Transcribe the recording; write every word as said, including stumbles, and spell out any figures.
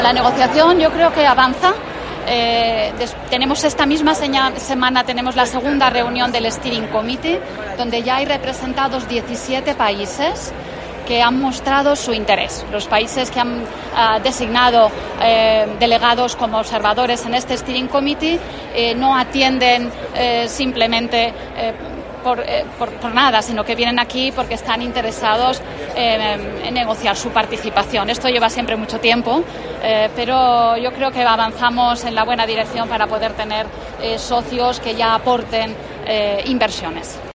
La negociación yo creo que avanza. Eh, des, tenemos esta misma seña, semana tenemos la segunda reunión del Steering Committee, donde ya hay representados diecisiete países que han mostrado su interés. Los países que han uh, designado eh, delegados como observadores en este Steering Committee eh, no atienden eh, simplemente eh, Por, eh, por, por nada, sino que vienen aquí porque están interesados eh, en negociar su participación. Esto lleva siempre mucho tiempo, eh, pero yo creo que avanzamos en la buena dirección para poder tener eh, socios que ya aporten eh, inversiones.